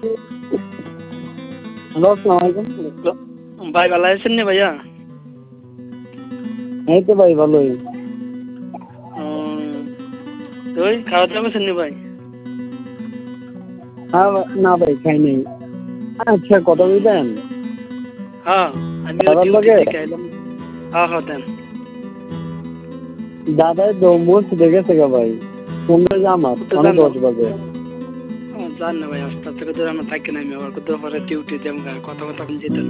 Hello, আসসালামু আলাইকুম। ভাই ভালো আছেন নি ভাইয়া? এই তো ভাই ভালোই। তো ওই খাওয়া দাওয়া করছেন নি ভাই? না ভাই খাই নাই। আচ্ছা, কথা বলবেন হ্যাঁ, আমি দাদার ডিউটি লগে? থেকে আইলাম। হ্যাঁ দেন। দাদাই দৌড় দেখেছে গা ভাই, কোনটা আমার তো মানে জান 10 বাজে। জান না ভাই, আস্তে আস্তে করে আমরা থাকি না, আমি আবার কোথাও পরে ডিউটি যাবো, কথা কথা যেতে